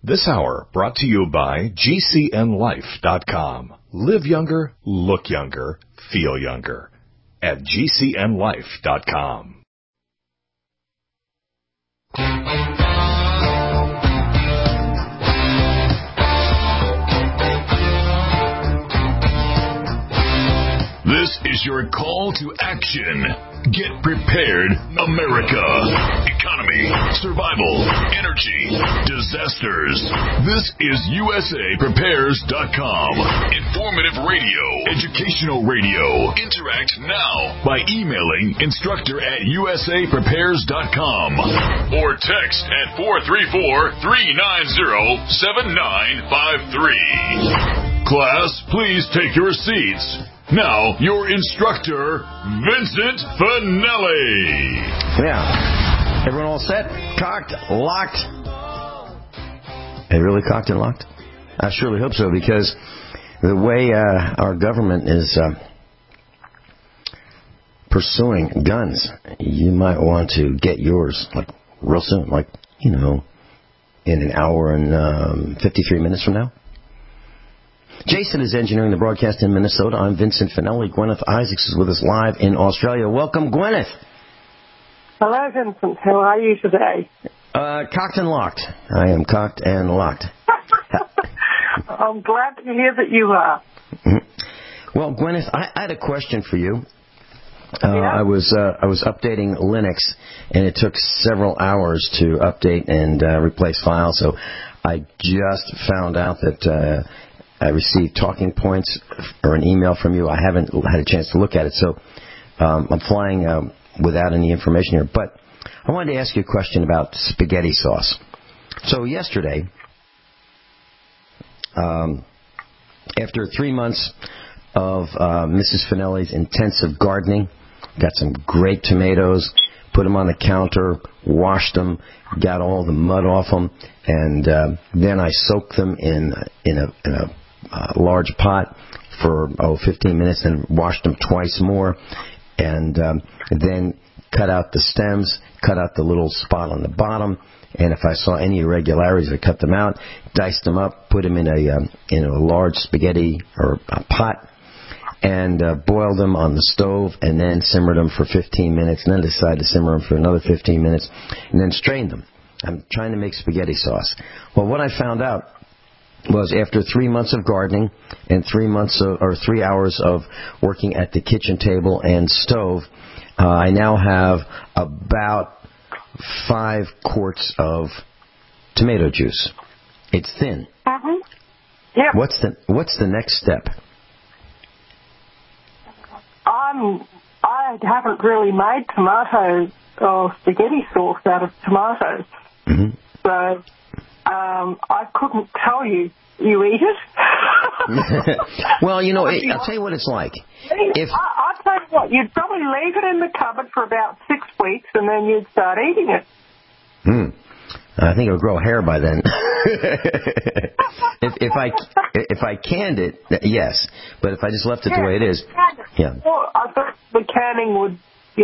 This hour brought to you by GCNLife.com. Live younger, look younger, feel younger at GCNLife.com. This is your call to action. Get prepared, America. Economy, survival, energy, disasters. This is USAPrepares.com. Informative radio, educational radio. Interact now by emailing instructor@USAPrepares.com or text at 434-390-7953. Class, please take your seats. Now, your instructor, Vincent Finelli. Yeah. Everyone all set? Cocked? Locked? They really cocked and locked? I surely hope so, because the way our government is pursuing guns, you might want to get yours like real soon, like, in an hour and 53 minutes from now. Jason is engineering the broadcast in Minnesota. I'm Vincent Finelli. Gwyneth Isaacs is with us live in Australia. Welcome, Gwyneth. Hello, Vincent. How are you today? Cocked and locked. I am cocked and locked. I'm glad to hear that you are. Well, Gwyneth, I had a question for you. Yeah? I was updating Linux, and it took several hours to update and replace files. So I just found out that I received talking points or an email from you. I haven't had a chance to look at it, so I'm flying without any information here. But I wanted to ask you a question about spaghetti sauce. So yesterday, after 3 months of Mrs. Finelli's intensive gardening, got some great tomatoes, put them on the counter, washed them, got all the mud off them, and then I soaked them in a large pot for 15 minutes, and washed them twice more, and then cut out the stems, cut out the little spot on the bottom, and if I saw any irregularities, I cut them out, diced them up, put them in a large spaghetti or a pot, and boiled them on the stove, and then simmered them for 15 minutes, and then decided to simmer them for another 15 minutes, and then strained them. I'm trying to make spaghetti sauce. Well, what I found out was after 3 months of gardening and 3 hours of working at the kitchen table and stove, I now have about 5 quarts of tomato juice. It's thin. Mm-hmm. Yep. What's the next step? I haven't really made tomato or spaghetti sauce out of tomatoes. Mm-hmm. So I couldn't tell you. You eat it? Well, I'll tell you what it's like. I'll tell you what, you'd probably leave it in the cupboard for about 6 weeks, and then you'd start eating it. I think it'll grow hair by then. if I canned it, yes. But if I just left it the way it is, yeah. Well, I thought the canning would, be,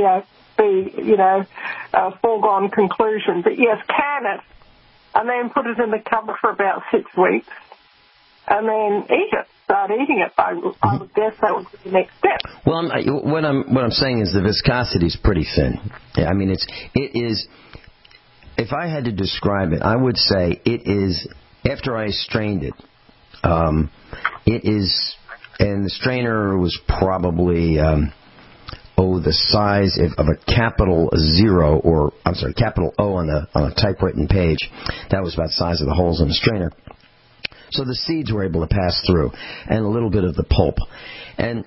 a foregone conclusion. But yes, can it, and then put it in the cupboard for about 6 weeks, and then eat it. Start eating it. I would guess that would be the next step. Well, what I'm saying is the viscosity is pretty thin. Yeah, I mean, it is. If I had to describe it, I would say it is. After I strained it, it is, and the strainer was probably the size of a capital capital O on a typewritten page. That was about the size of the holes in the strainer. So the seeds were able to pass through, and a little bit of the pulp. And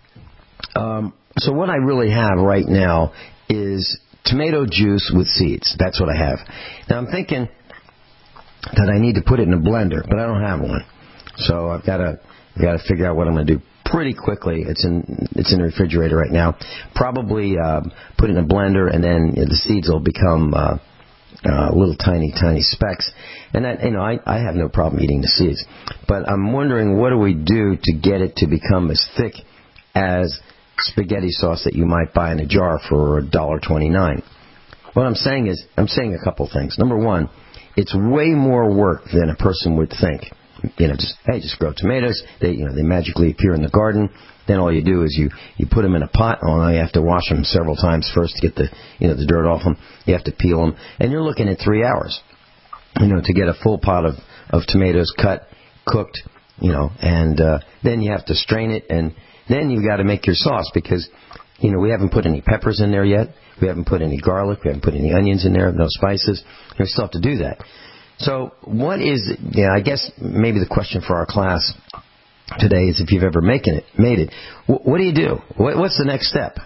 so what I really have right now is tomato juice with seeds. That's what I have. Now I'm thinking that I need to put it in a blender, but I don't have one. So I've got to figure out what I'm going to do pretty quickly. It's in the refrigerator right now. Probably put it in a blender, and then the seeds will become little tiny specks. And that, I have no problem eating the seeds. But I'm wondering, what do we do to get it to become as thick as spaghetti sauce that you might buy in a jar for $1.29? What I'm saying is, a couple things. Number one, it's way more work than a person would think. Just grow tomatoes. They magically appear in the garden. Then all you do is you put them in a pot. Oh, you have to wash them several times first to get the dirt off them. You have to peel them, and you're looking at 3 hours, to get a full pot of tomatoes cut, cooked, and then you have to strain it, and then you've got to make your sauce because, we haven't put any peppers in there yet. We haven't put any garlic. We haven't put any onions in there. No spices. We still have to do that. So what is, I guess maybe the question for our class today is if you've ever made it. What do you do? What's the next step?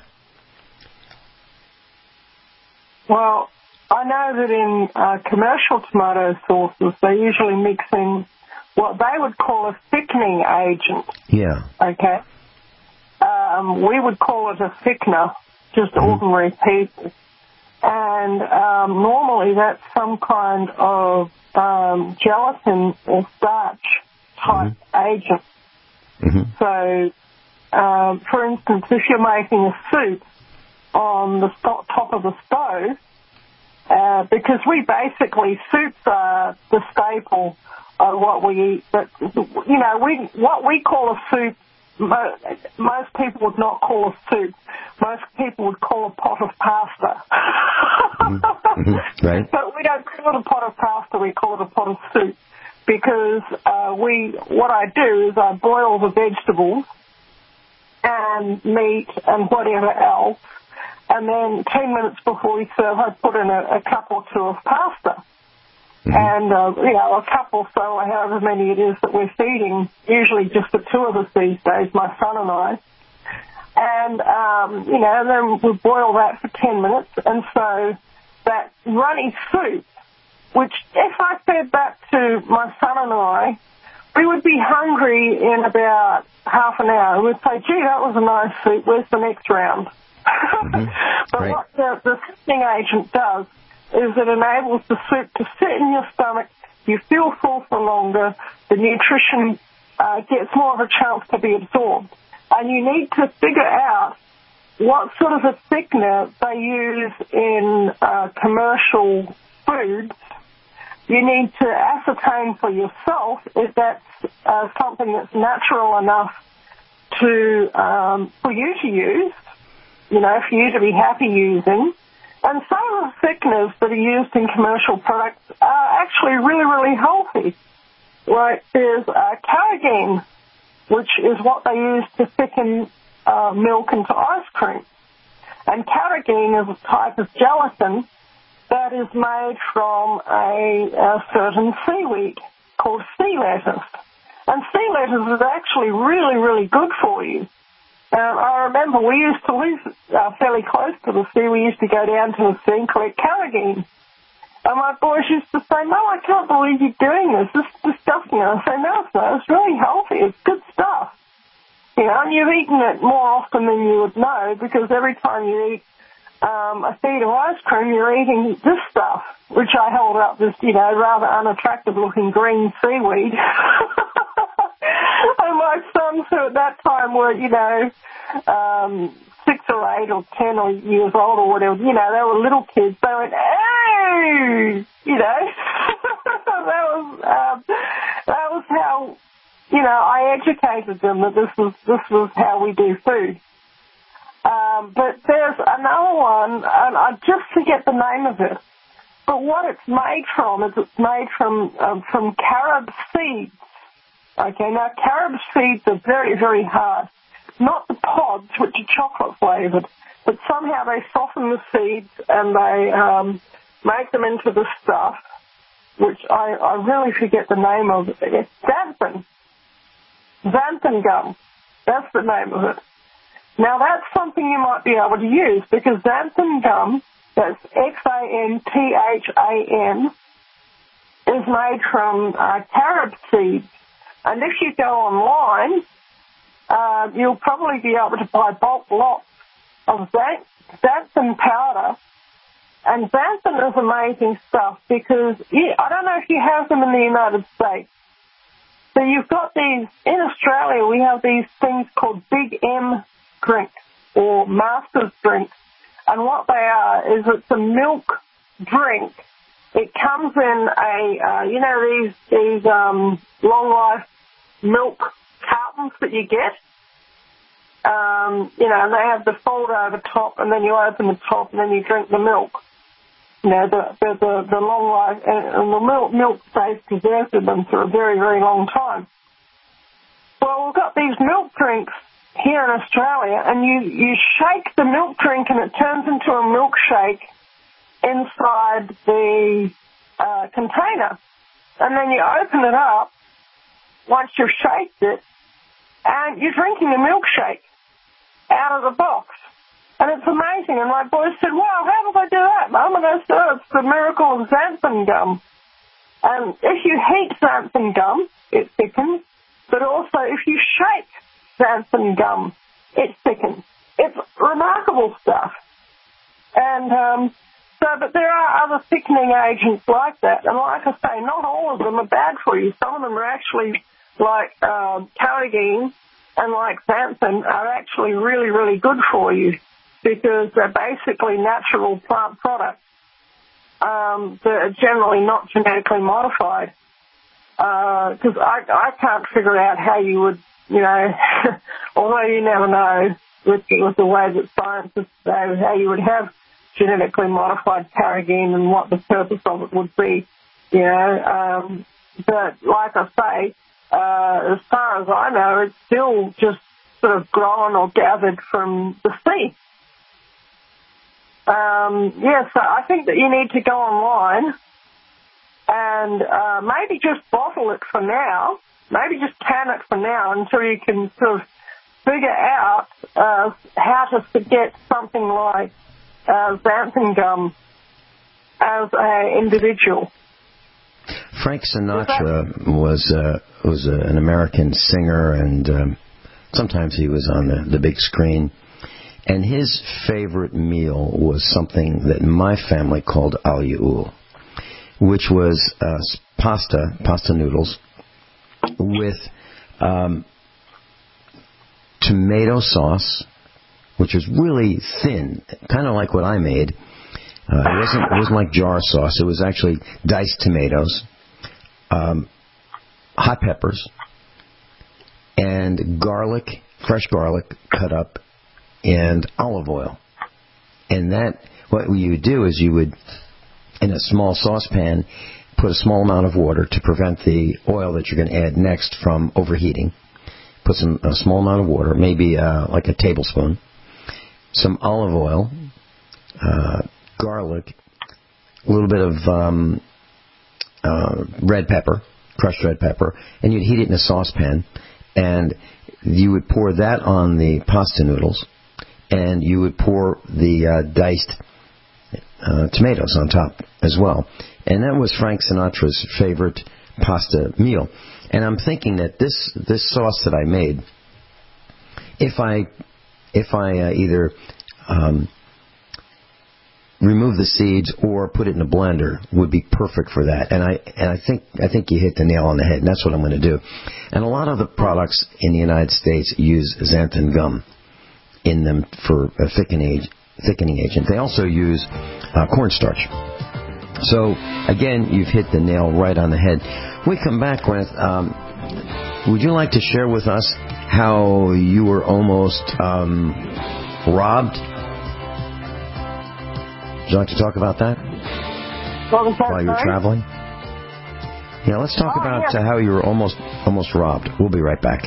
Well, I know that in commercial tomato sauces, they usually mix in what they would call a thickening agent. Yeah. Okay. We would call it a thickener, just ordinary people. And normally that's some kind of gelatin or starch type agent. Mm-hmm. So, for instance, if you're making a soup on the top of the stove, because soups are the staple of what we eat, but, what we call a soup, most people would not call a soup. Most people would call a pot of pasta. Right. But we don't call it a pot of pasta, we call it a pot of soup. Because what I do is I boil the vegetables and meat and whatever else, and then 10 minutes before we serve, I put in a cup or two of pasta. And, a cup or so, however many it is that we're feeding, usually just the two of us these days, my son and I. And, then we boil that for 10 minutes. And so that runny soup, which if I fed that to my son and I, we would be hungry in about half an hour. We'd say, gee, that was a nice soup. Where's the next round? But right. What the thickening agent does is it enables the soup to sit in your stomach. You feel full for longer. The nutrition gets more of a chance to be absorbed. And you need to figure out what sort of a thickener they use in commercial foods. You need to ascertain for yourself if that's something that's natural enough for you to use, for you to be happy using. And some of the thickeners that are used in commercial products are actually really, really healthy. Like there's carrageen, which is what they use to thicken milk into ice cream. And carrageen is a type of gelatin that is made from a certain seaweed called sea lettuce. And sea lettuce is actually really, really good for you. I remember we used to live fairly close to the sea. We used to go down to the sea and collect carrageen. And my boys used to say, "No, I can't believe you're doing this. This is disgusting." And I say, "No, it's not. It's really healthy. It's good stuff." And you've eaten it more often than you would know because every time you eat a feed of ice cream, you're eating this stuff, which I held up this, rather unattractive-looking green seaweed. And my sons, who at that time were, 6 or 8 or 10 or years old or whatever, they were little kids. They went, "Hey!" that was how, I educated them that this was how we do food. But there's another one, and I just forget the name of it. But what it's made from is it's made from carob seeds. Okay, now carob seeds are very, very hard. Not the pods, which are chocolate flavored, but somehow they soften the seeds and they make them into the stuff, which I really forget the name of. It's xanthan. Xanthan gum. That's the name of it. Now, that's something you might be able to use because xanthan gum, that's Xanthan, is made from carob seeds. And if you go online, you'll probably be able to buy bulk lots of xanthan powder. And xanthan is amazing stuff because I don't know if you have them in the United States. So you've got these, in Australia, we have these things called Big M drinks or Master's drinks. And what they are is it's a milk drink It comes in these long life milk cartons that you get. And they have the fold over top, and then you open the top, and then you drink the milk. The long life, and the milk stays preserved in them for a very, very long time. Well, we've got these milk drinks here in Australia, and you shake the milk drink, and it turns into a milkshake inside the container. And then you open it up once you've shaked it, and you're drinking a milkshake out of the box. And it's amazing. And my boy said, wow, how did I do that, Mum? And I said, oh, it's the miracle of xanthan gum. And if you heat xanthan gum, it thickens. But also, if you shake xanthan gum, it thickens. It's remarkable stuff. And but there are other thickening agents like that. And like I say, not all of them are bad for you. Some of them are actually like carrageen and like xanthan are actually really, really good for you because they're basically natural plant products that are generally not genetically modified. Because I can't figure out how you would, although you never know with the way that scientists say how you would have genetically modified carrageen and what the purpose of it would be, But like I say, as far as I know, it's still just sort of grown or gathered from the sea. So I think that you need to go online and maybe just bottle it for now, maybe just can it for now until you can sort of figure out how to get something like xanthan gum as an individual. Frank Sinatra was an American singer, and sometimes he was on the big screen. And his favorite meal was something that my family called al-yaul, which was pasta noodles with tomato sauce, which was really thin, kind of like what I made. It wasn't like jar sauce. It was actually diced tomatoes, hot peppers, and garlic, fresh garlic cut up, and olive oil. And what you would do is you would, in a small saucepan, put a small amount of water to prevent the oil that you're going to add next from overheating. Put a small amount of water, maybe like a tablespoon, some olive oil, garlic, a little bit of red pepper, crushed red pepper, and you'd heat it in a saucepan, and you would pour that on the pasta noodles, and you would pour the diced tomatoes on top as well. And that was Frank Sinatra's favorite pasta meal. And I'm thinking that this sauce that I made, if I either remove the seeds or put it in a blender, would be perfect for that. And I think you hit the nail on the head, and that's what I'm going to do. And a lot of the products in the United States use xanthan gum in them for a thickening agent. They also use cornstarch. So again, you've hit the nail right on the head. When we come back, Gwyneth, would you like to share with us how you were almost robbed? Would you like to talk about that while you were traveling? Yeah, let's talk about how you were almost robbed. We'll be right back.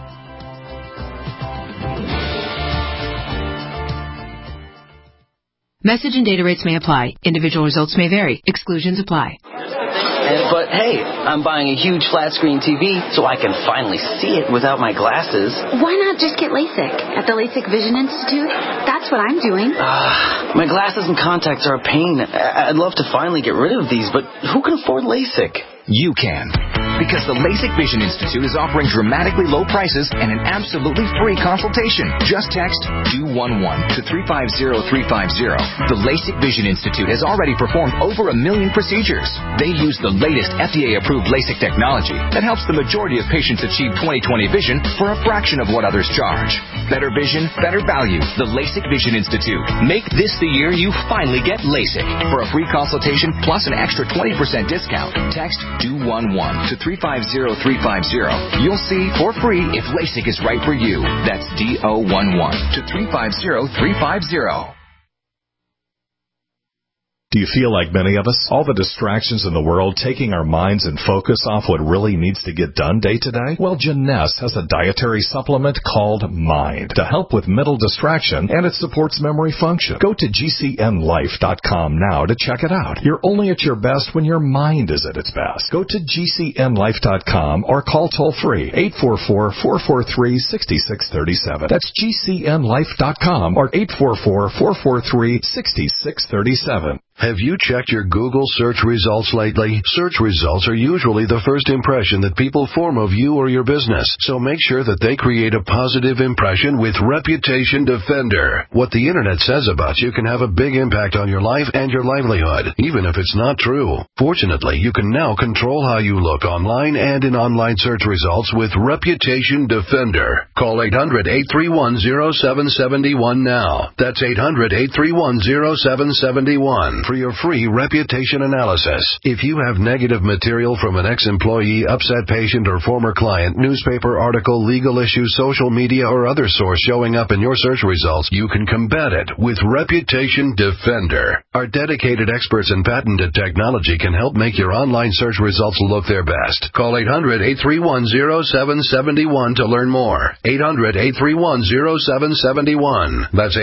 Message and data rates may apply. Individual results may vary. Exclusions apply. But hey, I'm buying a huge flat screen TV so I can finally see it without my glasses. Why not just get LASIK at the LASIK Vision Institute? That's what I'm doing. My glasses and contacts are a pain. I'd love to finally get rid of these, but who can afford LASIK? You can. Because the LASIK Vision Institute is offering dramatically low prices and an absolutely free consultation. Just text DO11 to 350350. The LASIK Vision Institute has already performed over 1 million procedures. They use the latest FDA-approved LASIK technology that helps the majority of patients achieve 20/20 vision for a fraction of what others charge. Better vision, better value. The LASIK Vision Institute. Make this the year you finally get LASIK. For a free consultation plus an extra 20% discount, text DO11 to 350350. You'll see for free if LASIK is right for you. That's DO11 to 350350. Do you feel like many of us? All the distractions in the world taking our minds and focus off what really needs to get done day to day? Well, Jeunesse has a dietary supplement called Mind to help with mental distraction, and it supports memory function. Go to GCNLife.com now to check it out. You're only at your best when your mind is at its best. Go to GCNLife.com or call toll-free 844-443-6637. That's GCNLife.com or 844-443-6637. Have you checked your Google search results lately? Search results are usually the first impression that people form of you or your business, so make sure that they create a positive impression with Reputation Defender. What the Internet says about you can have a big impact on your life and your livelihood, even if it's not true. Fortunately, you can now control how you look online and in online search results with Reputation Defender. Call 800-831-0771 now. That's 800-831-0771. For your free reputation analysis. If you have negative material from an ex-employee, upset patient, or former client, newspaper article, legal issue, social media, or other source showing up in your search results, you can combat it with Reputation Defender. Our dedicated experts in patented technology can help make your online search results look their best. Call 800-831-0771 to learn more. 800-831-0771. That's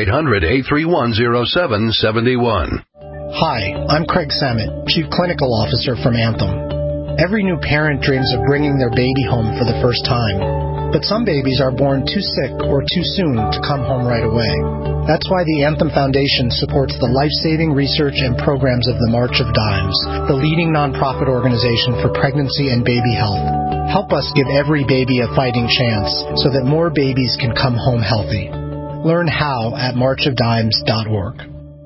800-831-0771. Hi, I'm Craig Samet, Chief Clinical Officer from Anthem. Every new parent dreams of bringing their baby home for the first time. But some babies are born too sick or too soon to come home right away. That's why the Anthem Foundation supports the life-saving research and programs of the March of Dimes, the leading nonprofit organization for pregnancy and baby health. Help us give every baby a fighting chance so that more babies can come home healthy. Learn how at marchofdimes.org.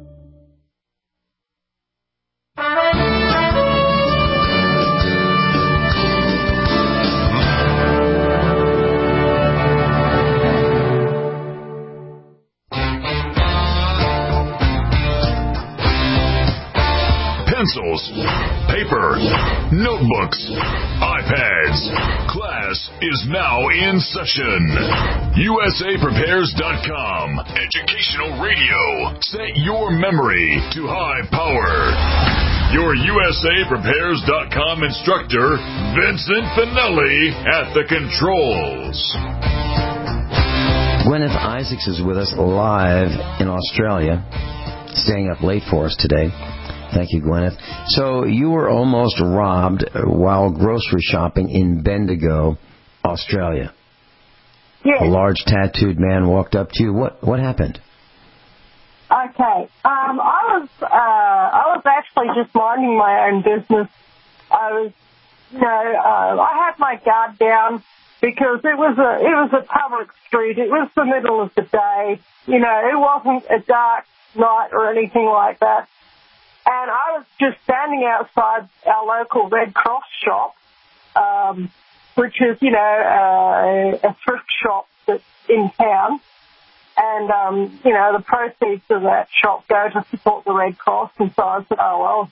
Pencils, paper, notebooks, iPads. Class is now in session. USAPrepares.com. Educational radio. Set your memory to high power. Your USAPrepares.com instructor, Vincent Finelli, at the controls. Gwyneth Isaacs is with us live in Australia, staying up late for us today. Thank you, Gwyneth. So you were almost robbed while grocery shopping in Bendigo, Australia. Yes. A large tattooed man walked up to you. What happened? Okay. I was actually just minding my own business. I had my guard down because it was a public street. It was the middle of the day. You know, it wasn't a dark night or anything like that. And I was just standing outside our local Red Cross shop, which is, a thrift shop that's in town. And, the proceeds of that shop go to support the Red Cross. And so I said,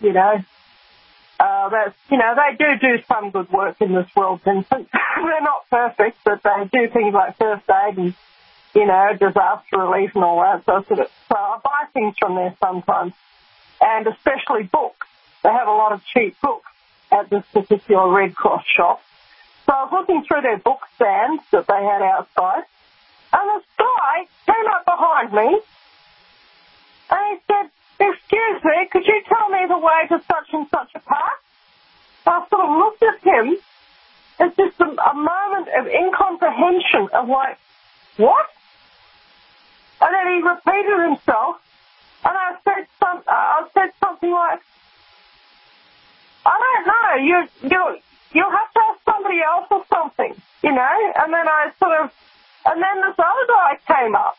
they do some good work in this world, Vincent. They're not perfect, but they do things like first aid and, disaster relief and all that. So I buy things from there sometimes. And especially books. They have a lot of cheap books at this particular Red Cross shop. So I was looking through their book stands that they had outside, and this guy came up behind me, and he said, "Excuse me, could you tell me the way to such and such a park?" I sort of looked at him. It's just a moment of incomprehension of like, what? And then he repeated himself. And I said something like, I don't know. You'll have to have somebody else or something, you know. And then and then this other guy came up,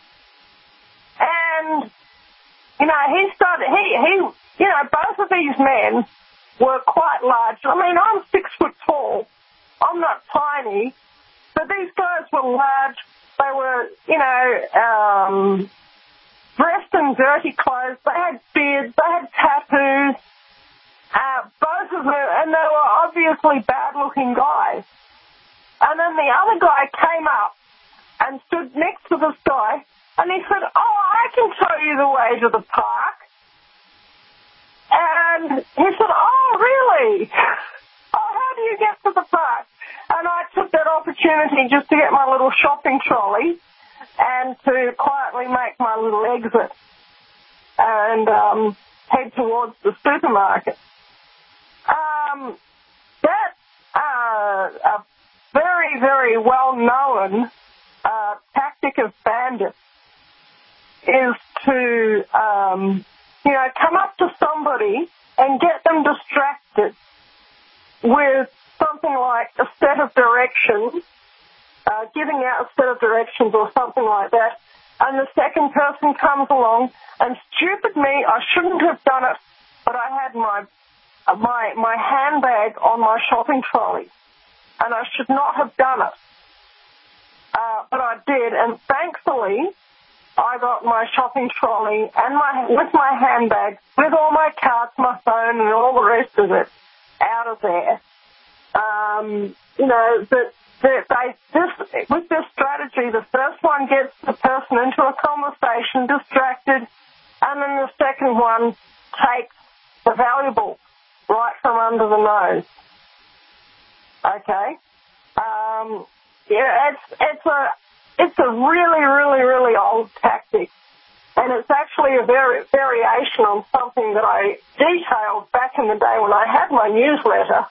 and you know, he both of these men were quite large. I mean, I'm 6 foot tall. I'm not tiny, but these guys were large. They were, you know, dressed in dirty clothes. They had beards. They had tattoos. Both of them, and they were obviously bad-looking guys. And then the other guy came up and stood next to this guy, and he said, "Oh, I can show you the way to the park." And he said, "Oh, really? Oh, how do you get to the park?" And I took that opportunity just to get my little shopping trolley and to quietly make my little exit and head towards the supermarket. That's a very, very well-known tactic of bandits is to, you know, come up to somebody and get them distracted with something like a set of directions, giving out a set of directions or something like that, and the second person comes along, and stupid me, I shouldn't have done it, but I had my handbag on my shopping trolley, and I should not have done it. But I did, and thankfully, I got my shopping trolley and with my handbag, with all my cards, my phone, and all the rest of it out of there. You know, with this strategy, the first one gets the person into a conversation, distracted, and then the second one takes the valuable right from under the nose. Okay? Yeah, it's a really, really, really old tactic, and it's actually a variation on something that I detailed back in the day when I had my newsletter.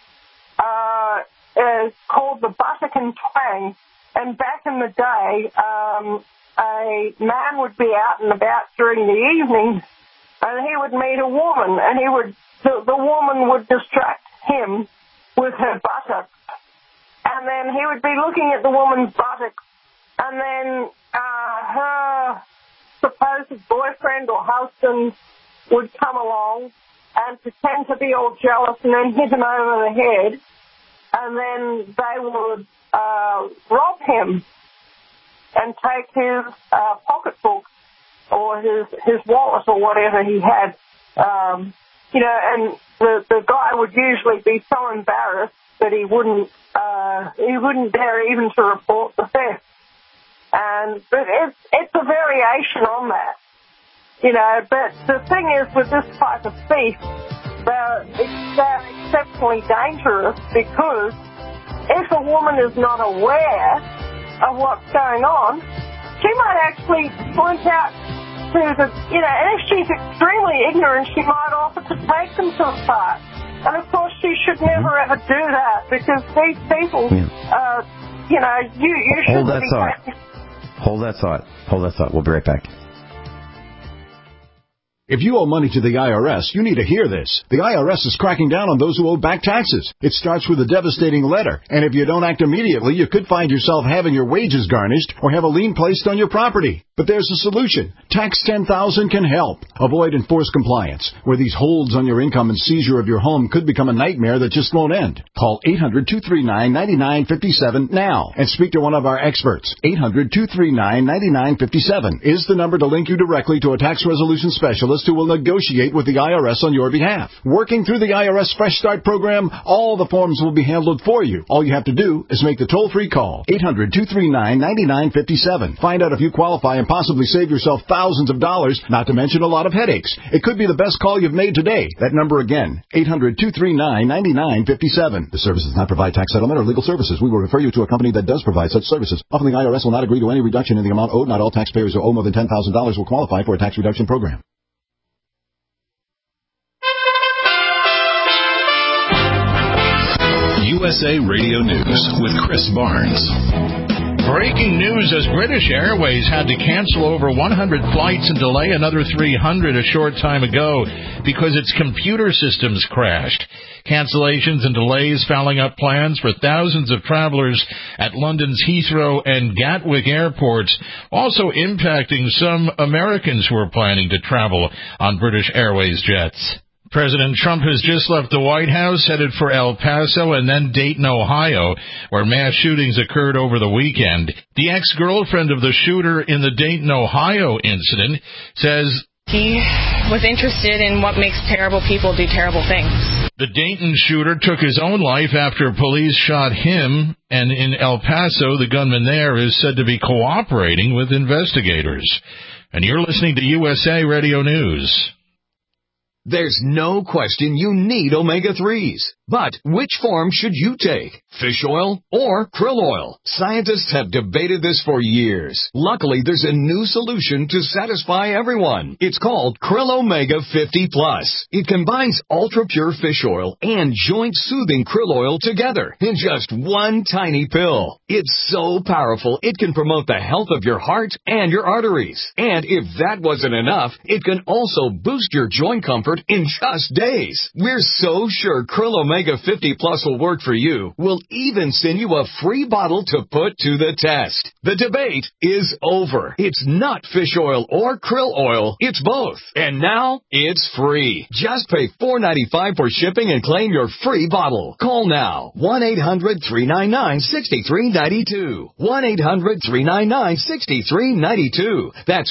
It's called the Buttock and Twang, and back in the day, a man would be out and about during the evening, and he would meet a woman, and the woman would distract him with her buttocks, and then he would be looking at the woman's buttocks, and then her supposed boyfriend or husband would come along and pretend to be all jealous and then hit him over the head, and then they would rob him and take his pocketbook or his wallet or whatever he had. You know, and the guy would usually be so embarrassed that he wouldn't dare even to report the theft. But it's a variation on that, you know. But the thing is, with this type of thief, they're exceptionally dangerous, because if a woman is not aware of what's going on, she might actually point out to the, you know, and if she's extremely ignorant, she might offer to take them to the park. And of course, she should never ever do that, because these people, you know, you should Hold that thought. Hold that thought. We'll be right back. If you owe money to the IRS, you need to hear this. The IRS is cracking down on those who owe back taxes. It starts with a devastating letter, and if you don't act immediately, you could find yourself having your wages garnished or have a lien placed on your property. But there's a solution. Tax 10,000 can help. Avoid enforced compliance, where these holds on your income and seizure of your home could become a nightmare that just won't end. Call 800-239-9957 now and speak to one of our experts. 800-239-9957 is the number to link you directly to a tax resolution specialist who will negotiate with the IRS on your behalf. Working through the IRS Fresh Start program, all the forms will be handled for you. All you have to do is make the toll-free call, 800-239-9957. Find out if you qualify and possibly save yourself thousands of dollars, not to mention a lot of headaches. It could be the best call you've made today. That number again, 800-239-9957. The service does not provide tax settlement or legal services. We will refer you to a company that does provide such services. Often the IRS will not agree to any reduction in the amount owed. Not all taxpayers who owe more than $10,000 will qualify for a tax reduction program. USA Radio News with Chris Barnes. Breaking news as British Airways had to cancel over 100 flights and delay another 300 a short time ago because its computer systems crashed. Cancellations and delays fouling up plans for thousands of travelers at London's Heathrow and Gatwick airports, also impacting some Americans who are planning to travel on British Airways jets. President Trump has just left the White House, headed for El Paso and then Dayton, Ohio, where mass shootings occurred over the weekend. The ex-girlfriend of the shooter in the Dayton, Ohio incident says he was interested in what makes terrible people do terrible things. The Dayton shooter took his own life after police shot him, and in El Paso, the gunman there is said to be cooperating with investigators. And you're listening to USA Radio News. There's no question you need omega-3s. But which form should you take? Fish oil or krill oil? Scientists have debated this for years. Luckily, there's a new solution to satisfy everyone. It's called Krill Omega 50 Plus. It combines ultra-pure fish oil and joint-soothing krill oil together in just one tiny pill. It's so powerful, it can promote the health of your heart and your arteries. And if that wasn't enough, it can also boost your joint comfort in just days. We're so sure Krill Omega 50 Plus will work for you. We'll even send you a free bottle to put to the test. The debate is over. It's not fish oil or krill oil. It's both. And now it's free. Just pay $4.95 for shipping and claim your free bottle. Call now. 1-800-399-6392. 1-800-399-6392. That's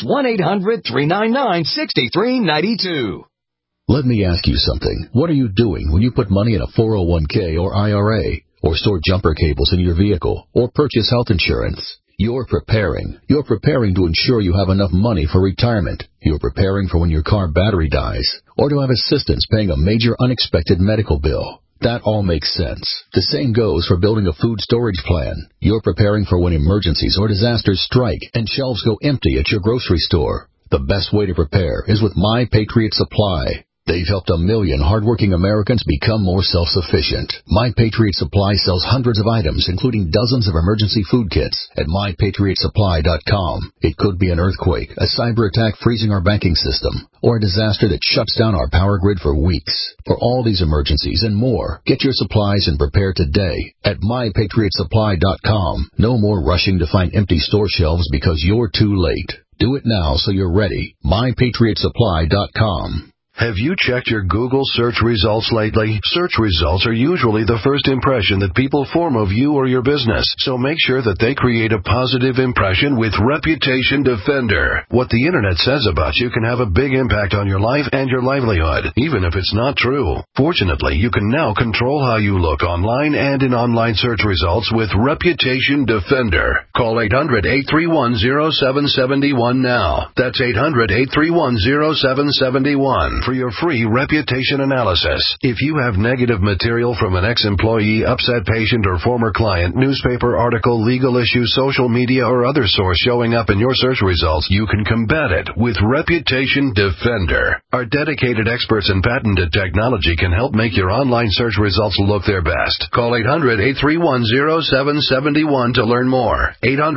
1-800-399-6392. Let me ask you something. What are you doing when you put money in a 401k or IRA, or store jumper cables in your vehicle, or purchase health insurance? You're preparing. You're preparing to ensure you have enough money for retirement. You're preparing for when your car battery dies, or to have assistance paying a major unexpected medical bill. That all makes sense. The same goes for building a food storage plan. You're preparing for when emergencies or disasters strike and shelves go empty at your grocery store. The best way to prepare is with My Patriot Supply. They've helped 1 million hardworking Americans become more self-sufficient. My Patriot Supply sells hundreds of items, including dozens of emergency food kits at MyPatriotSupply.com. It could be an earthquake, a cyber attack freezing our banking system, or a disaster that shuts down our power grid for weeks. For all these emergencies and more, get your supplies and prepare today at MyPatriotSupply.com. No more rushing to find empty store shelves because you're too late. Do it now so you're ready. MyPatriotSupply.com. Have you checked your Google search results lately? Search results are usually the first impression that people form of you or your business, so make sure that they create a positive impression with Reputation Defender. What the internet says about you can have a big impact on your life and your livelihood, even if it's not true. Fortunately, you can now control how you look online and in online search results with Reputation Defender. Call 800-831-0771 now. That's 800-831-0771. For your free reputation analysis. If you have negative material from an ex-employee, upset patient, or former client, newspaper article, legal issue, social media, or other source showing up in your search results, you can combat it with Reputation Defender. Our dedicated experts in patented technology can help make your online search results look their best. Call 800-831-0771 to learn more.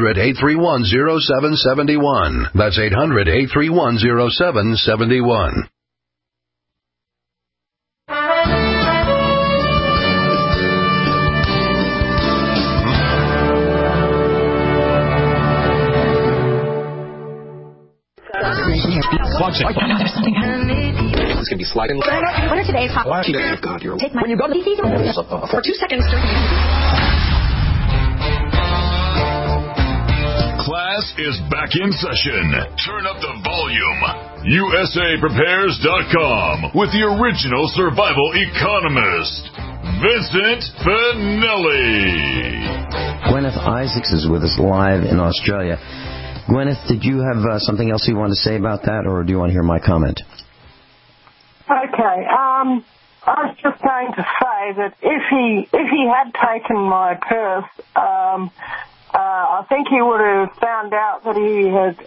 800-831-0771. That's 800-831-0771. It's going to be sliding. What are today's hot? God, you're... Take my... When you go to for 2 seconds. Class is back in session. Turn up the volume. USAPrepares.com with the original survival economist, Vincent Finelli. Gwyneth Isaacs is with us live in Australia. Gwyneth, did you have something else you want to say about that, or do you want to hear my comment? Okay. I was just going to say that if he had taken my purse, I think he would have found out that he had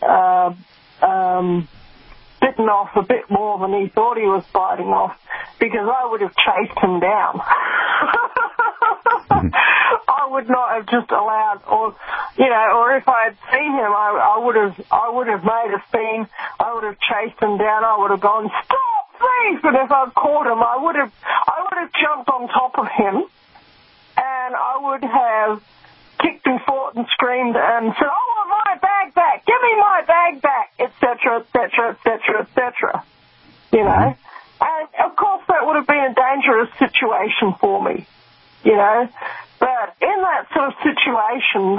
bitten off a bit more than he thought he was biting off, because I would have chased him down. I would not have just allowed, or if I had seen him, I would have made a scene. I would have chased him down. I would have gone, stop, thief! And if I'd caught him, I would have jumped on top of him, and I would have kicked and fought and screamed and said, I want my bag back, give me my bag back, etc., etc., etc., etc. And of course that would have been a dangerous situation for me, But in that sort of situation,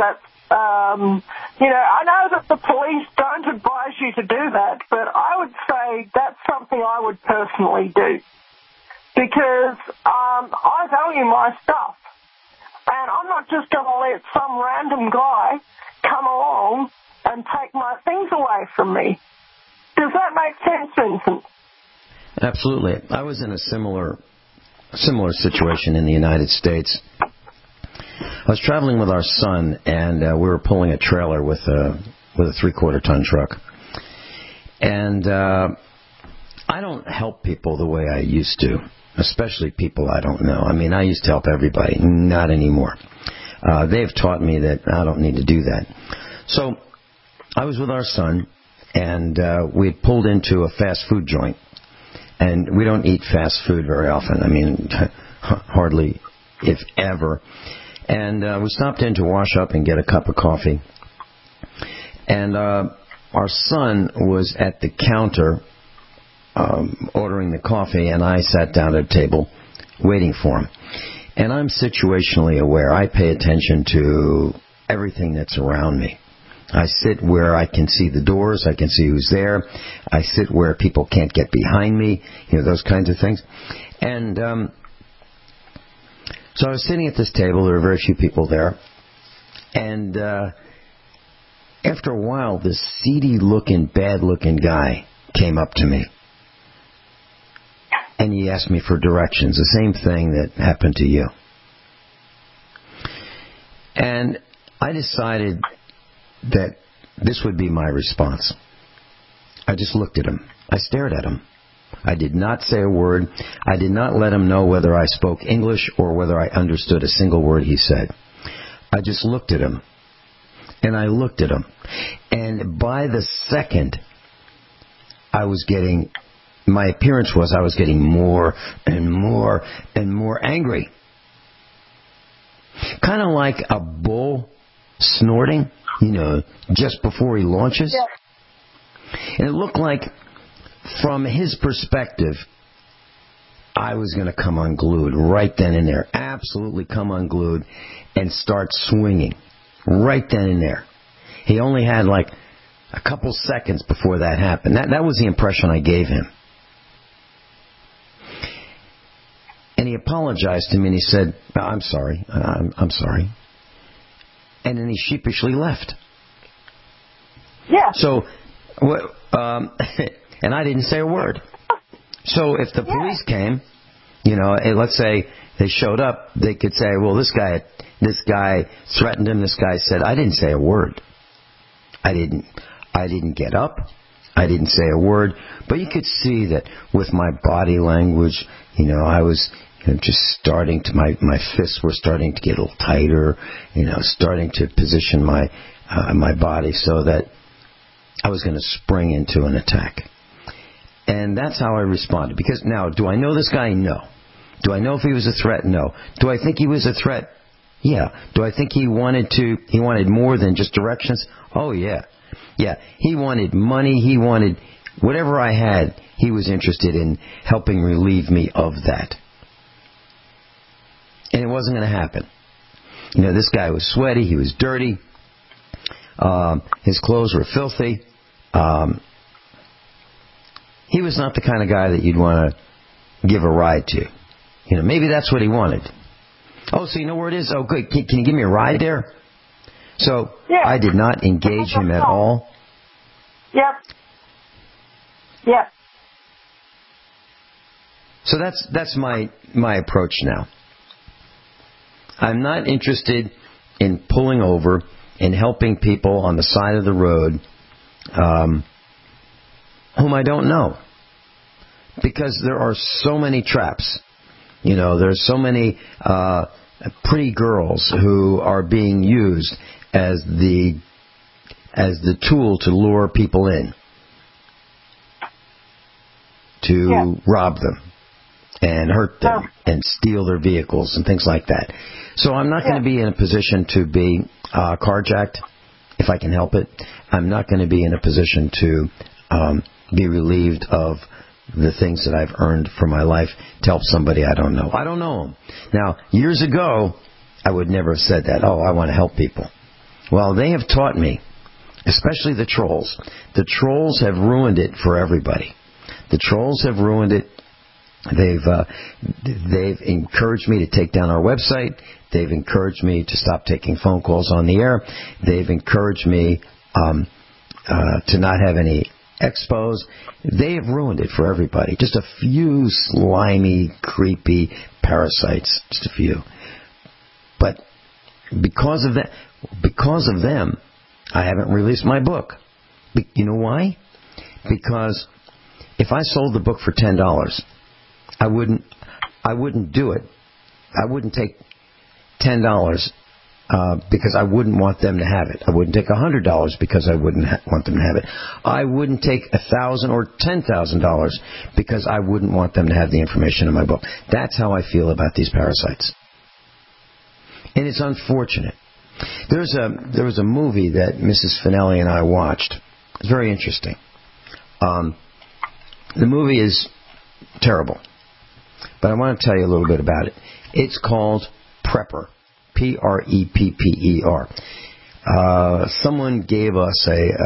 I know that the police don't advise you to do that, but I would say that's something I would personally do, because I value my stuff. And I'm not just going to let some random guy come along and take my things away from me. Does that make sense, Vincent? Absolutely. I was in a similar situation in the United States. I was traveling with our son, and we were pulling a trailer with a 3/4-ton truck. And I don't help people the way I used to, especially people I don't know. I mean, I used to help everybody. Not anymore. They've taught me that I don't need to do that. So I was with our son, and we had pulled into a fast food joint. And we don't eat fast food very often. I mean, hardly, if ever. And we stopped in to wash up and get a cup of coffee. And our son was at the counter ordering the coffee, and I sat down at a table waiting for him. And I'm situationally aware. I pay attention to everything that's around me. I sit where I can see the doors, I can see who's there. I sit where people can't get behind me, those kinds of things. And so I was sitting at this table. There were very few people there. And after a while, this seedy-looking, bad-looking guy came up to me. And he asked me for directions, the same thing that happened to you. And I decided that this would be my response. I just looked at him. I stared at him. I did not say a word. I did not let him know whether I spoke English or whether I understood a single word he said. I just looked at him. And I looked at him. And by the second, my appearance was I was getting more and more and more angry. Kind of like a bull snorting, just before he launches. Yeah. And it looked like, from his perspective, I was going to come unglued right then and there. Absolutely come unglued and start swinging right then and there. He only had like a couple seconds before that happened. That was the impression I gave him. And he apologized to me and he said, I'm sorry. I'm sorry. And then he sheepishly left. Yeah. So, and I didn't say a word. So if the police came, let's say they showed up, they could say, well, this guy threatened him. This guy said, I didn't say a word. I didn't get up. I didn't say a word. But you could see that with my body language, I was just starting to, my fists were starting to get a little tighter, starting to position my body so that I was going to spring into an attack. And that's how I responded. Because now, do I know this guy? No. Do I know if he was a threat? No. Do I think he was a threat? Yeah. Do I think he wanted more than just directions? Oh, yeah. Yeah. He wanted money. He wanted whatever I had. He was interested in helping relieve me of that. And it wasn't going to happen. This guy was sweaty. He was dirty. His clothes were filthy. He was not the kind of guy that you'd want to give a ride to. Maybe that's what he wanted. Oh, so you know where it is? Oh, good. Can you give me a ride there? So I did not engage him at all. Yep. Yep. So that's my approach now. I'm not interested in pulling over and helping people on the side of the road whom I don't know. Because there are so many traps. There's so many pretty girls who are being used as the tool to lure people in, to rob them and hurt them and steal their vehicles and things like that. So I'm not going to be in a position to be carjacked if I can help it. I'm not going to be in a position to be relieved of the things that I've earned for my life to help somebody I don't know. I don't know them. Now, years ago, I would never have said that. Oh, I want to help people. Well, they have taught me, especially the trolls. The trolls have ruined it for everybody. The trolls have ruined it. They've encouraged me to take down our website. They've encouraged me to stop taking phone calls on the air. They've encouraged me to not have any expos. They have ruined it for everybody. Just a few slimy, creepy parasites. Just a few. But because of them, I haven't released my book. You know why? Because if I sold the book for $10, I wouldn't do it. I wouldn't take $10 because I wouldn't want them to have it. I wouldn't take $100 because I wouldn't want them to have it. I wouldn't take $1,000 or $10,000 because I wouldn't want them to have the information in my book. That's how I feel about these parasites. And it's unfortunate. There was a movie that Mrs. Finelli and I watched. It's very interesting. The movie is terrible, but I want to tell you a little bit about it. It's called Prepper. Prepper. Someone gave us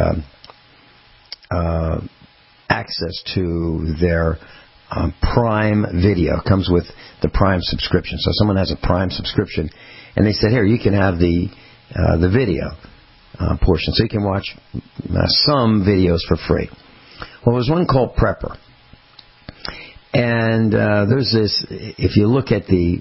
access to their Prime Video. It comes with the Prime subscription. So someone has a Prime subscription, and they said, here, you can have the video portion, so you can watch some videos for free. Well, there's one called Prepper. And there's this, if you look at the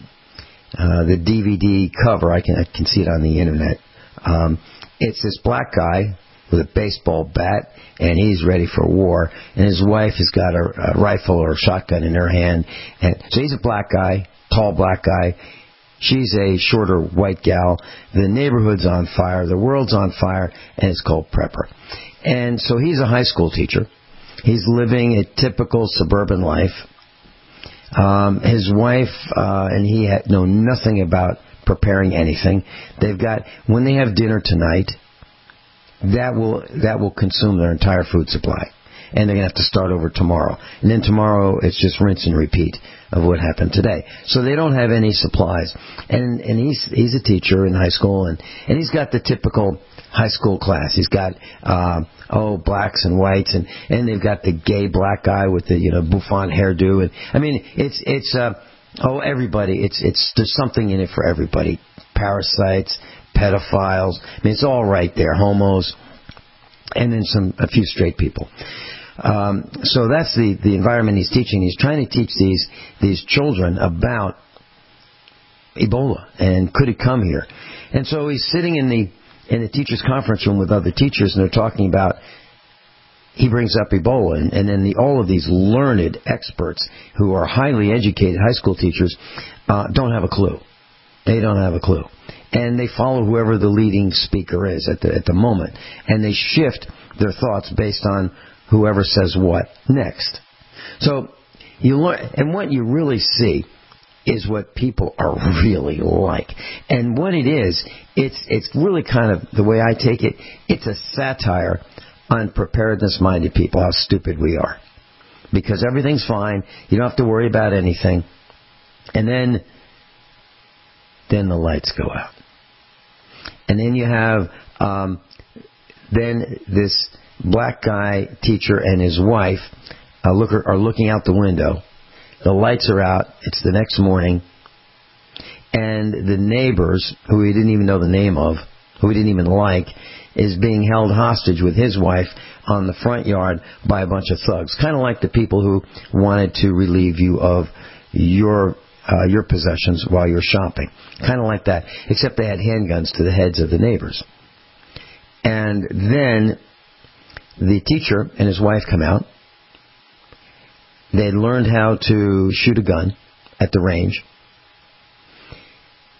DVD cover, I can see it on the internet. It's this black guy with a baseball bat, and he's ready for war. And his wife has got a rifle or a shotgun in her hand. And so he's a black guy, tall black guy. She's a shorter white gal. The neighborhood's on fire. The world's on fire, and it's called Prepper. And so he's a high school teacher. He's living a typical suburban life. His wife and he know nothing about preparing anything. They've got, when they have dinner tonight, that will consume their entire food supply. And they're going to have to start over tomorrow. And then tomorrow, it's just rinse and repeat of what happened today. So they don't have any supplies. And he's a teacher in high school, and he's got the typical high school class. He's got blacks and whites, and they've got the gay black guy with the bouffant hairdo. And I mean, it's everybody. There's something in it for everybody. Parasites, pedophiles. I mean, it's all right there. Homos, and then a few straight people. So that's the environment he's teaching. He's trying to teach these children about Ebola and could it come here. And so he's sitting in the teacher's conference room with other teachers, and they're talking about, he brings up Ebola, and then all of these learned experts who are highly educated high school teachers don't have a clue. They don't have a clue. And they follow whoever the leading speaker is at the moment. And they shift their thoughts based on whoever says what next. So you learn, and what you really see is what people are really like. And what it is, it's really kind of, the way I take it, it's a satire on preparedness-minded people, how stupid we are. Because everything's fine, you don't have to worry about anything. And then the lights go out. And then you have then this black guy teacher and his wife are looking out the window. The lights are out. It's the next morning. And the neighbors, who he didn't even know the name of, who he didn't even like, is being held hostage with his wife on the front yard by a bunch of thugs. Kind of like the people who wanted to relieve you of your possessions while you're shopping. Kind of like that. Except they had handguns to the heads of the neighbors. And then the teacher and his wife come out. They learned how to shoot a gun at the range.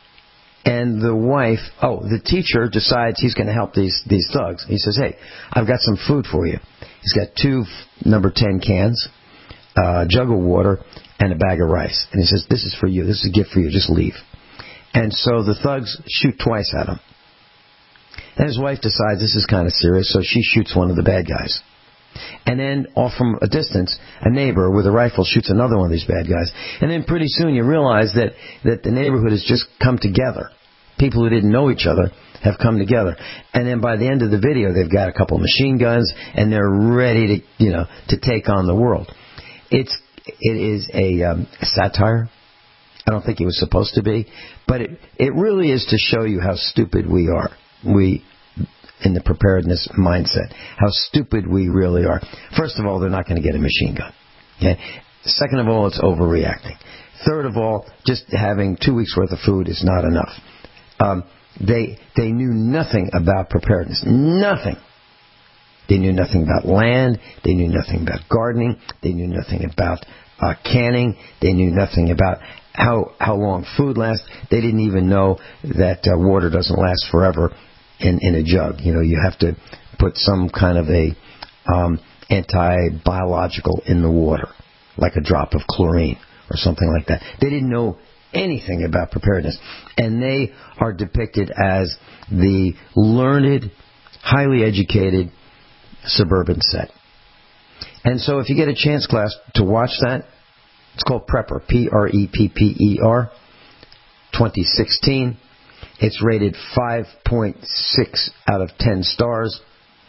And the teacher decides he's going to help these thugs. He says, hey, I've got some food for you. He's got 2 number 10 cans, a jug of water, and a bag of rice. And he says, this is for you. This is a gift for you. Just leave. And so the thugs shoot twice at him. And his wife decides this is kind of serious, so she shoots one of the bad guys. And then off from a distance, a neighbor with a rifle shoots another one of these bad guys. And then pretty soon you realize that the neighborhood has just come together. People who didn't know each other have come together. And then by the end of the video, they've got a couple of machine guns, and they're ready to take on the world. It is a satire. I don't think it was supposed to be. But it really is to show you how stupid we are. We, in the preparedness mindset, how stupid we really are. First of all, they're not going to get a machine gun. Okay? Second of all, it's overreacting. Third of all, just having 2 weeks' worth of food is not enough. They knew nothing about preparedness. Nothing. They knew nothing about land. They knew nothing about gardening. They knew nothing about canning. They knew nothing about how long food lasts. They didn't even know that water doesn't last forever in a jug. You have to put some kind of a anti-biological in the water, like a drop of chlorine or something like that. They didn't know anything about preparedness. And they are depicted as the learned, highly educated suburban set. And so if you get a chance, class, to watch that, it's called Prepper, Prepper, 2016. It's rated 5.6 out of 10 stars.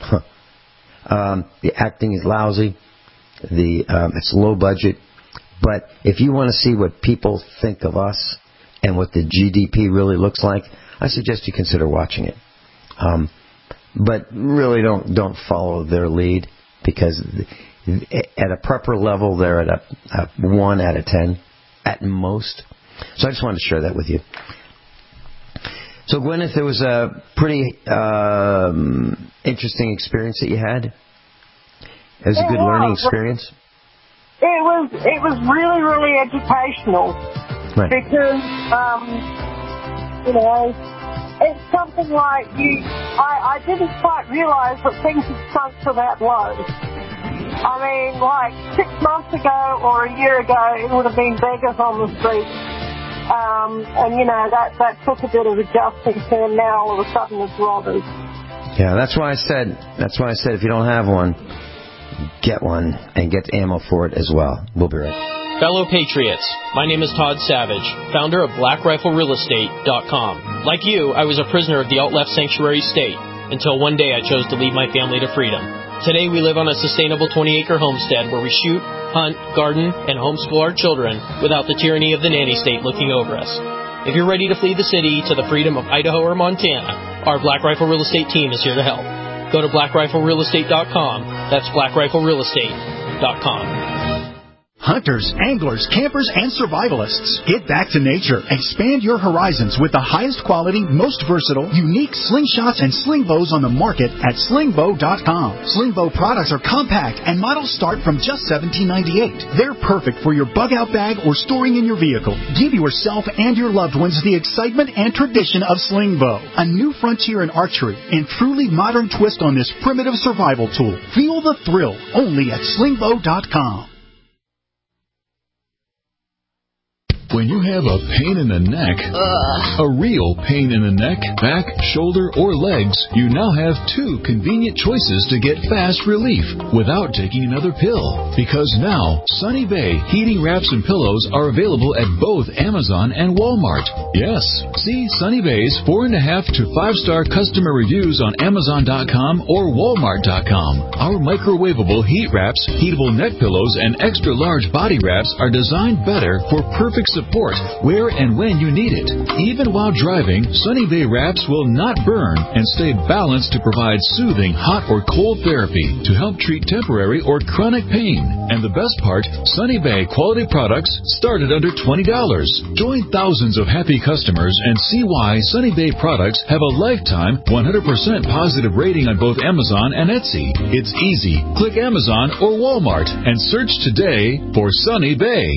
The acting is lousy. It's low budget. But if you want to see what people think of us and what the GDP really looks like, I suggest you consider watching it. But really don't follow their lead, because at a Prepper level, they're at a 1 out of 10 at most. So I just wanted to share that with you. So, Gwyneth, there was a pretty interesting experience that you had. It was a good learning experience. It was really, really educational. Right. Because, it's something like I didn't quite realize that things had sunk to that low. I mean, like 6 months ago or a year ago, it would have been beggars on the street. That took a bit of adjusting to, and now all of a sudden it's robbers. Yeah, that's why I said if you don't have one, get one and get ammo for it as well. We'll be right back. Fellow Patriots, my name is Todd Savage, founder of BlackRifleRealEstate.com. Like you, I was a prisoner of the alt-left sanctuary state until one day I chose to lead my family to freedom. Today we live on a sustainable 20-acre homestead where we shoot, hunt, garden, and homeschool our children without the tyranny of the nanny state looking over us. If you're ready to flee the city to the freedom of Idaho or Montana, our Black Rifle Real Estate team is here to help. Go to BlackRifleRealEstate.com. That's BlackRifleRealEstate.com. Hunters, anglers, campers, and survivalists. Get back to nature. Expand your horizons with the highest quality, most versatile, unique slingshots and sling bows on the market at slingbow.com. Slingbow products are compact and models start from just $17.98. They're perfect for your bug-out bag or storing in your vehicle. Give yourself and your loved ones the excitement and tradition of Slingbow, a new frontier in archery and truly modern twist on this primitive survival tool. Feel the thrill only at slingbow.com. When you have a pain in the neck, a real pain in the neck, back, shoulder, or legs, you now have 2 convenient choices to get fast relief without taking another pill. Because now, Sunny Bay heating wraps and pillows are available at both Amazon and Walmart. Yes, see Sunny Bay's 4.5 to 5-star customer reviews on Amazon.com or Walmart.com. Our microwavable heat wraps, heatable neck pillows, and extra large body wraps are designed better for perfect support where and when you need it. Even while driving, Sunny Bay wraps will not burn and stay balanced to provide soothing hot or cold therapy to help treat temporary or chronic pain. And the best part, Sunny Bay quality products start at under $20. Join thousands of happy customers and see why Sunny Bay products have a lifetime 100% positive rating on both Amazon and Etsy. It's easy. Click Amazon or Walmart and search today for Sunny Bay.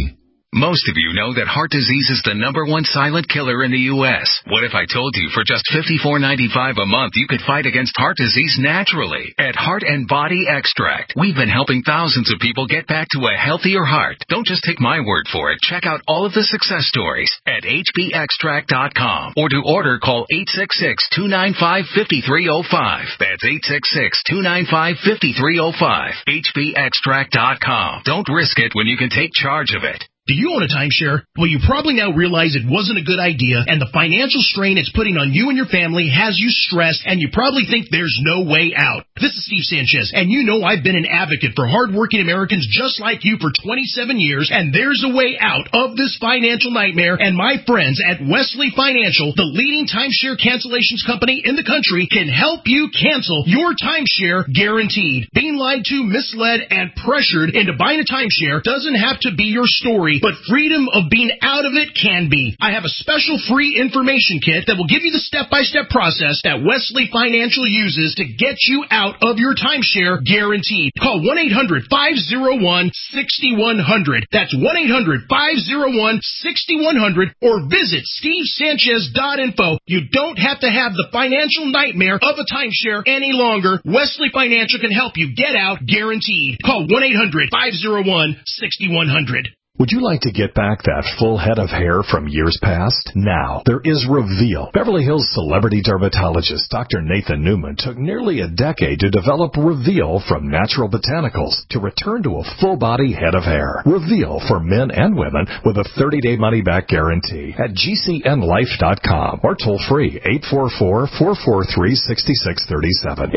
Most of you know that heart disease is the #1 silent killer in the U.S. What if I told you for just $54.95 a month you could fight against heart disease naturally? At Heart and Body Extract, we've been helping thousands of people get back to a healthier heart. Don't just take my word for it. Check out all of the success stories at hbextract.com. Or to order, call 866-295-5305. That's 866-295-5305. hbextract.com. Don't risk it when you can take charge of it. Do you own a timeshare? Well, you probably now realize it wasn't a good idea, and the financial strain it's putting on you and your family has you stressed, and you probably think there's no way out. This is Steve Sanchez, and you know I've been an advocate for hardworking Americans just like you for 27 years, and there's a way out of this financial nightmare, and my friends at Wesley Financial, the leading timeshare cancellations company in the country, can help you cancel your timeshare guaranteed. Being lied to, misled, and pressured into buying a timeshare doesn't have to be your story, but freedom of being out of it can be. I have a special free information kit that will give you the step-by-step process that Wesley Financial uses to get you out of your timeshare guaranteed. Call 1-800-501-6100. That's 1-800-501-6100, or visit stevesanchez.info. You don't have to have the financial nightmare of a timeshare any longer. Wesley Financial can help you get out guaranteed. Call 1-800-501-6100. Would you like to get back that full head of hair from years past? Now, there is Reveal. Beverly Hills celebrity dermatologist Dr. Nathan Newman took nearly a decade to develop Reveal from natural botanicals to return to a full-body head of hair. Reveal for men and women with a 30-day money-back guarantee at GCNlife.com or toll-free 844-443-6637.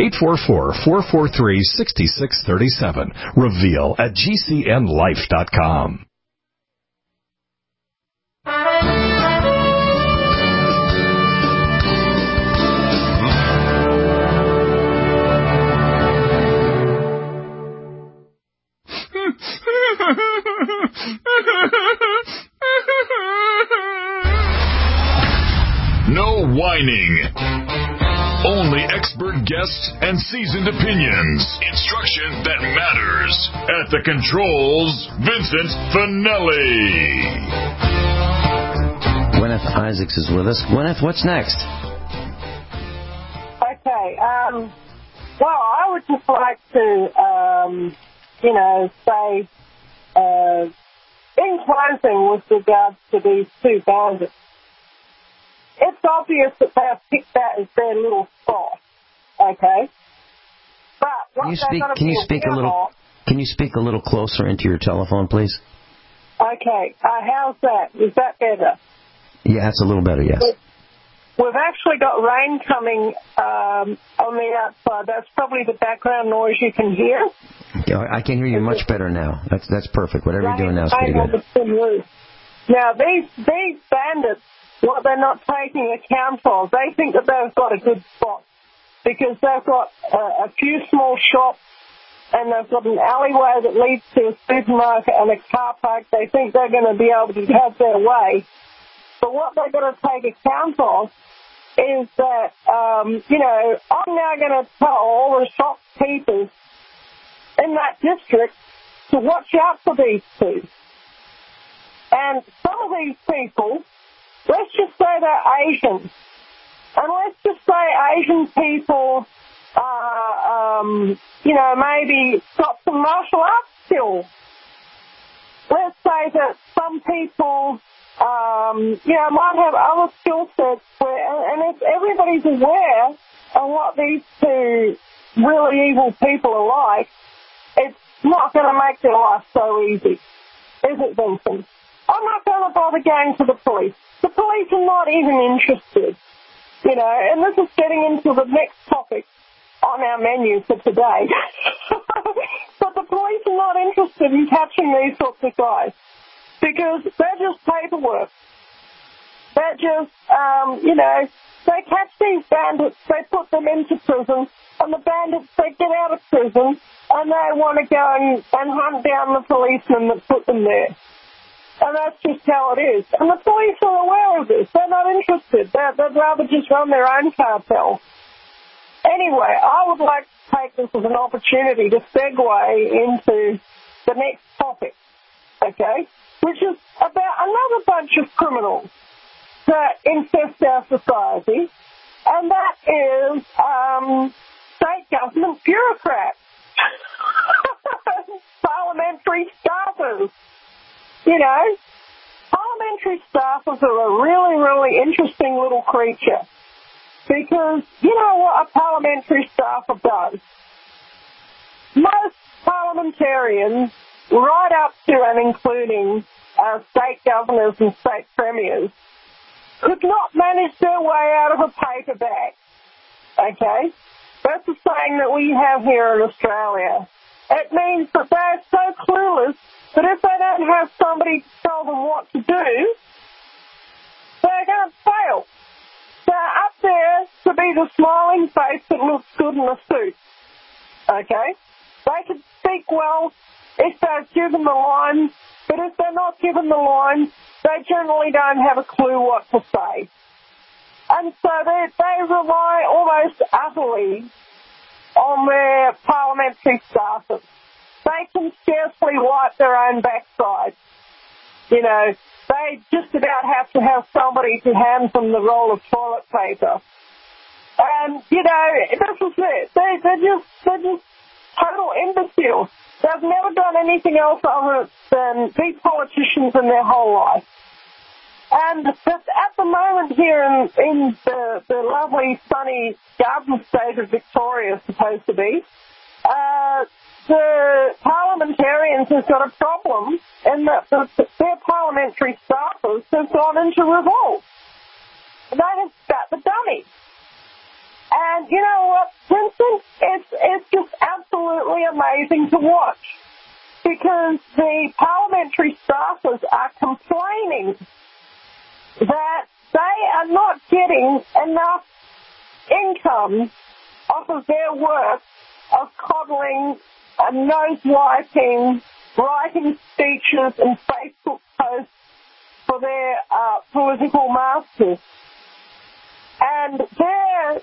844-443-6637. Reveal at GCNlife.com. No whining. Only expert guests and seasoned opinions. Instruction that matters. At the controls, Vincent Finelli. Gwyneth Isaacs is with us. Gwyneth, what's next? Okay. Well, I would just like to, say, in closing with regards to these two bandits, it's obvious that they've picked that as their little spot, okay? But what Can you speak a little closer into your telephone, please? Okay. How's that? Is that better? Yeah, it's a little better, yes. We've actually got rain coming on the outside. That's probably the background noise you can hear. I can hear you much better now. That's perfect. Whatever you're doing now is pretty good. Now, these bandits, what they're not taking account of, they think that they've got a good spot because they've got a few small shops and they've got an alleyway that leads to a supermarket and a car park. They think they're going to be able to have their way. But what they've got to take account of is that, I'm now going to tell all the shopkeepers in that district to watch out for these two. And some of these people, let's just say they're Asian. And let's just say Asian people, maybe got some martial arts skills. Let's say that some people, might have other skill sets and if everybody's aware of what these two really evil people are like, it's not going to make their life so easy, is it, Vincent? I'm not going to bother going to the police. The police are not even interested, and this is getting into the next topic on our menu for today. But the police are not interested in catching these sorts of guys because they're just paperwork. They're just, they catch these bandits, they put them into prison, and the bandits, they get out of prison, and they want to go and hunt down the policemen that put them there. And that's just how it is. And the police are aware of this. They're not interested. They'd rather just run their own cartel. Anyway, I would like to take this as an opportunity to segue into the next topic, okay, which is about another bunch of criminals that infest our society, and that is state government bureaucrats, parliamentary staffers. You know, parliamentary staffers are a really, really interesting little creature, because you know what a parliamentary staffer does? Most parliamentarians, right up to and including state governors and state premiers, could not manage their way out of a paper bag. Okay? That's the saying that we have here in Australia. It means that they're so clueless that if they don't have somebody to tell them what to do, they're going to fail. They're up there to be the smiling face that looks good in a suit. Okay? They can speak well if they're given the lines, but if they're not given the lines, they generally don't have a clue what to say. And so they rely almost utterly on their parliamentary staffers. They can scarcely wipe their own backside. You know, they just about have to have somebody to hand them the roll of toilet paper. And, you know, this is it. They're just total imbeciles. They've never done anything else other than be politicians in their whole life. And just at the moment here in the lovely, sunny garden state of Victoria, supposed to be, the parliamentarians have got a problem in that their parliamentary staffers have gone into revolt. They have spat the dummy. And you know what, Vincent? It's just absolutely amazing to watch, because the parliamentary staffers are complaining that they are not getting enough income off of their work of coddling and nose-wiping, writing speeches and Facebook posts for their political masters. And their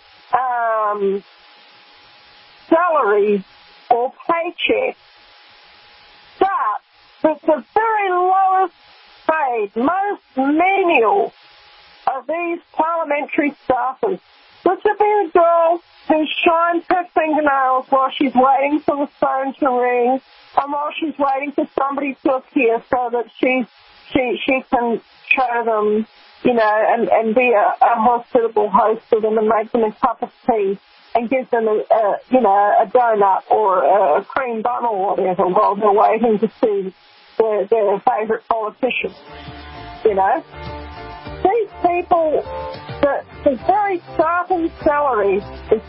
salary or paycheck starts with the very lowest paid, most menial of these parliamentary staffers, which would be a girl who shines her fingernails while she's waiting for the phone to ring, and while she's waiting for somebody to appear so that she can show them, you know, and be a hospitable host to them and make them a cup of tea and give them a donut or a cream bun or whatever while they're waiting to see their favourite politician. You know, these people, the very starting salary is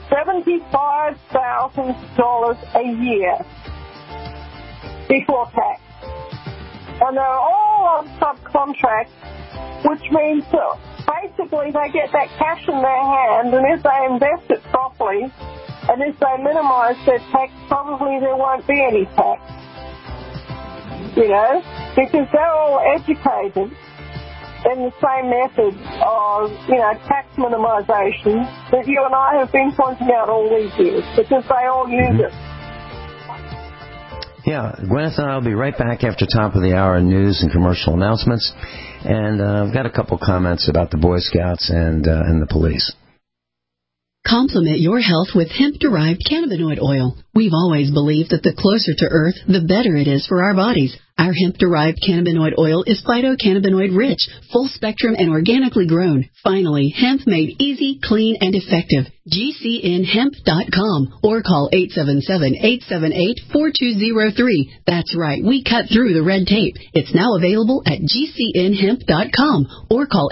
$75,000 a year before tax, and they're all on subcontract, which means that basically they get that cash in their hand, and if they invest it properly, and if they minimise their tax, probably there won't be any tax. You know, because they're all educated in the same method of, you know, tax minimisation that you and I have been pointing out all these years, because they all use it. Yeah, Gwyneth and I will be right back after top of the hour news and commercial announcements. And I've got a couple comments about the Boy Scouts and the police. Complement your health with hemp-derived cannabinoid oil. We've always believed that the closer to Earth, the better it is for our bodies. Our hemp-derived cannabinoid oil is phytocannabinoid-rich, full-spectrum, and organically grown. Finally, hemp made easy, clean, and effective. GCNhemp.com or call 877-878-4203. That's right, we cut through the red tape. It's now available at GCNhemp.com or call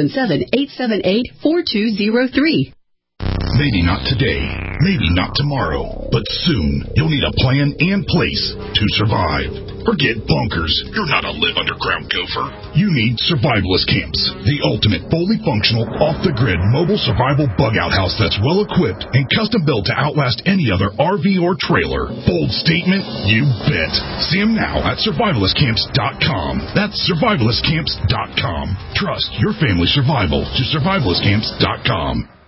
877-878-4203. Maybe not today, maybe not tomorrow, but soon you'll need a plan in place to survive. Forget bunkers. You're not a live underground gopher. You need survivalist camps, the ultimate fully functional, off-the-grid mobile survival bug-out house that's well-equipped and custom-built to outlast any other RV or trailer. Bold statement? You bet. See them now at survivalistcamps.com. That's survivalistcamps.com. Trust your family's survival to survivalistcamps.com.